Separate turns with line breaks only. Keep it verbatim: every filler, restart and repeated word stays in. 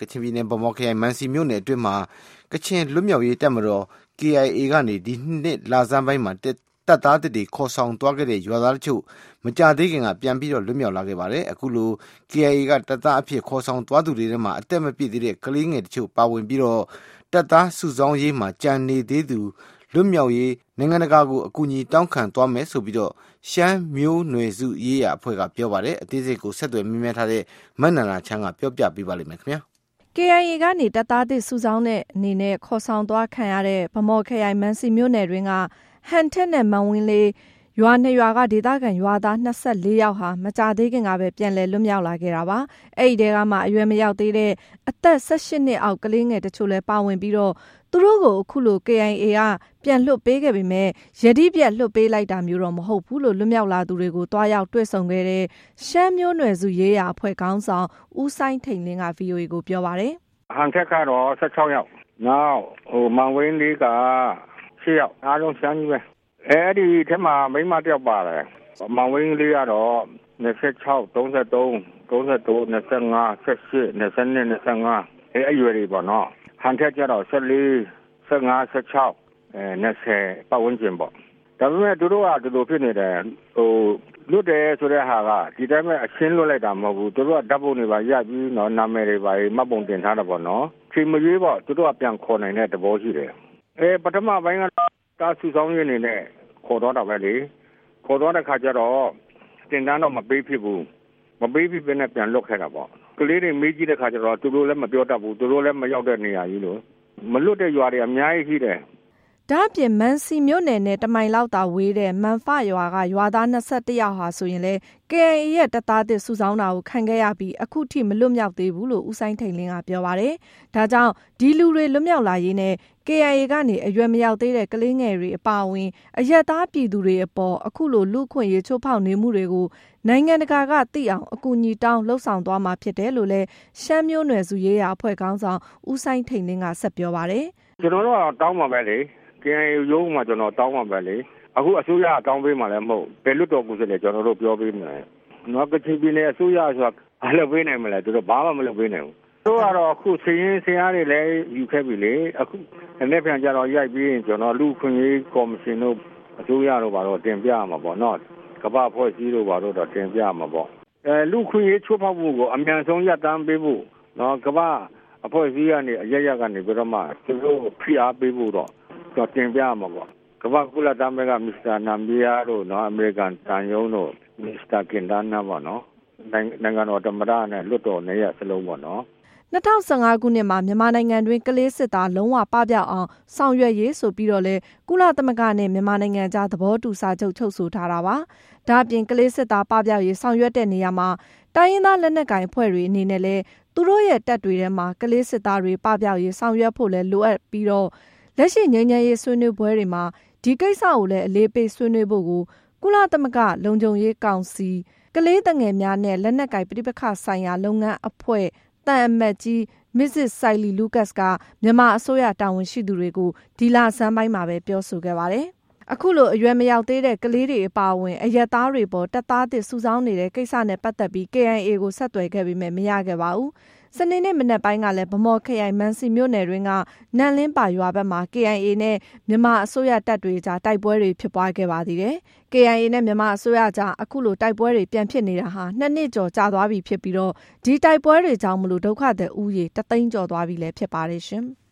ကချင်ပြည်နယ်ဗမော်ခရိုင်မန်စီမြို့နယ်အတွင်းမှာကချင်လွတ်မြောက်ရေးတပ်မတော် K I A ကနေဒီနှစ်လဆန်းပိုင်းမှာတပ်သားတစ်တွေခေါ်ဆောင်သွားခဲ့တဲ့ရွာသားတို့မကြသေးခင်ကပြန်ပြီးတော့လွတ်မြောက်လာခဲ့ပါတယ်အခုလို K I A ကတပ်သားအဖြစ်ခေါ်ဆောင်သွားသူတွေထဲမှာအသက်မပြည့်သေးတဲ့ကလေးငယ်တချို့ပါဝင်ပြီးတော့တပ်သားစုဆောင်းရေးမှာကြံနေသေးသူလွတ်မြောက်ရေးနိုင်ငံတကာကိုအကူအညီတောင်းခံသွားမယ်ဆိုပြီးတော့ရှမ်းမျိုးနွယ်စုရေးရာအဖွဲ့ကပြောပါတယ်အသေးစိတ်ကိုဆက်သွယ်မြင်မြတ်ထားတဲ့မန္နနာချမ်းကပြောပြပေးပါလိမ့်မယ်ခင်ဗျာ
K I A ကနေတပ်သားသစ်စုဆောင်းတဲ့အနေနဲ့ခေါ်ဆောင်သွားခံရတဲ့ဗမော်ခရိုင်မန်စီမြို့နယ်တွင်ကဟန်ထက်နဲ့မန်ဝင်းလေးရွာနှစ်ရွာကဒေသခံရွာသား၂၄ယောက်ဟာမကြသေးခင်ကပဲပြန်လည်လွတ်မြောက်လာခဲ့တာပါအဲ့ဒီတဲကမှအရွယ်မရောက်သေးတဲ့အသက်၁၈နှစ်အောက်ကလေးငယ်တချို့လည်းပါဝင်ပြီးတော့သူတို့ကိုအခုလို K I A ကပြန်လွှတ်ပေးခဲ့ပေမဲ့ယတိပြတ်လွှတ်ပေးလိုက်တာမျိုးတော့မဟုတ်ဘူးလို့လွတ်မြောက်လာသူတွေကိုတွားရောက်တွေ့ဆုံခဲ့တဲ့ရှမ်းမျိုးနွယ်စုရေးရာအဖွဲ့ခေါင်းဆောင်ဦးဆိုင်ထိန်လင်းက V O A ကိုပြောပါတယ်
ဟန်ထက်ကတော့၁၆ယောက်နောက်ဟိုမန်ဝင်းလေးက၈ယောက်အားလုံးရှမ်းကြီးပဲအဲ့ဒီထဲမှာမိန်းမတယောက်ပါတယ်မန်ဝင်းလေးကတော့၂၆ ၃၃ ၃၁ ၂၅ ၁၈ ၂၂ ၂၅အဲ့အရွယ်တွေပေါ့နော်ဟန်ထက်ကျတော့၁၄ ၁၅ ၁၆အဲ၂၀ပတ်ဝန်းကျင်ပေါ့ဒါပေမဲ့သူတို့ကဒီလိုဖြစ်နေတယ်ဟိုလွတ်တယ်ဆိုတဲ့ဟာကဒီတိုင်းပဲအရှင်းလွတ်လိုက်တာမဟုတ်ဘူးသူတို့ကဓာတ်ပုံတွေပါရိုက်ပြီးတော့နာမည်တွေပါမှတ်ပုံတင်ထားတာပေါ့နော်ချိန်မရွေးပေါ့သူတို့ကပြန်ခေါ်နိုင်တဲ့သဘောရှိတယ်အဲပထမပိုင်းကတားစုဆောင်ရင်းနေနဲ့ခေါ်တော့တာပဲလေခေါ်တော့တဲ့ခါကျတော့တင်တန်းတော့မပေးဖြစ်ဘူးမပေးဖြစ်ပဲနဲ့ပြန်လွတ်ခဲ့တာပေါ့ကလေးတွေမေးကြည့်တဲ့ခါကျတော့သူတို့လည်းမပြောတတ်ဘူးသူတို့လည်းမရောက်တဲ့နေရာကြီးလို့မလွတ်တဲ့ရွာတွေအများကြီးရှိတယ်
ဒါ့အပြင်မန်စီမြို့နယ်နဲ့တမိုင်လောက်သာဝေးတဲ့မန်ဖရွာကရွာသား၂၁ယောက်ဟာဆိုရင်လေ K I A ရဲ့တပ်သားသစ်စုဆောင်းတာကိုခံခဲ့ရပြီးအခုထိမလွတ်မြောက်သေးဘူးလို့ဦးဆိုင်ထိန်လင်းကပြောပါတယ်။ဒါကြောင့်ဒီလူတွေလွတ်မြောက်လာရေးနဲ့ K I A ကနေအရွယ်မရောက်သေးတဲ့ကလေးငယ်တွေအပါအဝင်အရက်သားပြည်သူတွေအပေါ်အခုလိုလူခွင့်ရေးချိုးဖောက်နေမှုတွေကိုနိုင်ငံတကာကသိအောင်အကူအညီတောင်းလှုပ်ဆောင်သွားမှာဖြစ်တယ်လို့လည်းရှမ်းမျိုးနွယ်စုရေးရာအဖွဲ့ခေါင်းဆောင်ဦးဆိုင်ထိန်လင်းကဆက်ပြောပါတယ်
။ကျွန်တော်တို့ကတောင်းပါပဲလေK I A ရုံးမှာကျွန်တော်တောင်းပါပဲလေအခုအစိုးရတောင်းပေးမှလည်းမဟုတ်ဘယ်လွတ်တော်ကူစလဲကျွန်တော်တို့ပြောပေးမယ်နော်ကချင်ပြည်နယ်အစိုးရဆိုတာဘာလုပ်ပေးနိုင်မလဲသူတို့ဘာမှမလုပ်ပေးနိုင်ဘူးတို့ကတော့အခုစည်ရင်ဆရာတွေလည်းယူခဲ့ပြီလေအခုလည်းပြန်ကြတော့ရိုက်ပြီးရင်ကျွန်တော်လူခွင့်ရေးကော်မရှင်တို့အစိုးရတို့ဘာလို့တင်ပြမှာပေါ့နော်ကမ္ဘာဖွဲ့စည်းတို့ဘာလို့တော့တင်ပြမှာပေါ့အဲလူခွင့်ရေးချိုးဖောက်မှုကိုအမြန်ဆုံးရပ်တန့်ပေးဖို့နော်ကမ္ဘာအဖွဲ့အစည်းကနေအရရကနေပြီးတော့မှသူတို့ဖိအားပေးဖို့တော့တော့တင်ပြမှာပေါ့ကမ္ဘာကုလသမဂ္ဂမစ္စတာနမ်ဘီယာတို့နော်အမေရိကန်တန်ယုံတို့မစ္စတာကင်ဒန်နာပေါ့နော်နိုင်ငံတော်သမ္မတနဲ့လွှတ်တော်နဲ့ရစလုံးပေါ့နော်
၂၀၁၅ခုနှစ်မှာမြန်မာနိုင်ငံတွင်ကလေးစစ်သားလုံးဝပပျောက်အောင်ဆောင်ရွက်ရေးဆိုပြီးတော့လေကုလသမဂ္ဂနဲ့မြန်မာနိုင်ငံကြားသဘောတူစာချုပ်ချုပ်ဆိုထားတာပါဒါအပြင်ကလေးစစ်သားပပျောက်ရေးဆောင်ရွက်တဲ့နေရာမှာတိုင်းရင်းသားလက်နက်ကိုင်အဖွဲ့တွေအနေနဲ့လည်းသူတို့ရဲ့တပ်တွေထဲမှာကလေးစစ်သားတွေပပျောက်ရေးဆောင်ရွက်ဖို့လည်းလိုအပ်ပြီးတော့လက်ရှိငြိမ်းချမ်းရေးဆွေးနွေးပွဲတွေမှာဒီကိစ္စကိုလည်းအလေးပေးဆွေးနွေးဖို့ကိုကုလသမဂ္ဂလုံခြုံရေးကောင်စီကလေးတငယ်များနဲ့လက်နက်ကိုင်ပဋိပက္ခဆိုင်ရာလုပ်ငန်းအဖွဲ့တန်အမတ်ကြီးမစ္စစ်ဆိုင်လီလူကတ်ကမြန်မာအစိုးရတာဝန်ရှိသူတွေကိုဒီလဆန်းပိုင်းမှာပဲပြောဆိုခဲ့ပါတယ်။အခုလိုအရွယ်မရောက်သေးတဲ့ကလေးတွေအပါအဝင်အရက်သားတွေပေါ်တပ်သားသစ်စုဆောင်းနေတဲ့ကိစ္စနဲ့ပတ်သက်ပြီး K I A ကိုဆက်သွယ်ခဲ့ပေမဲ့မရခဲ့ပါဘူး။စနေနေ့မနက်ပိုင်းကလည်းဗမော်ခရိုင်မန်စီမြို့နယ်တွင်ကနန်လင်းပါရွာဘက်မှာ K I A နဲ့မြန်မာအစိုးရတပ်တွေကြားတိုက်ပွဲတွေဖြစ်ပွားခဲ့ပါသေးတယ်။ K I A နဲ့မြန်မာအစိုးရကြားအခုလိုတိုက်ပွဲတွေပြန်ဖြစ်နေတာဟာနှစ်နှစ်ကျော်ကြာသွားပြီဖြစ်ပြီးတော့ဒီတိုက်ပွဲတွေကြောင့်မလို့ဒုက္ခသည်ဦးရေတသိန်းကျော်သွားပြီလည်းဖြစ်ပါတယ်ရှင်။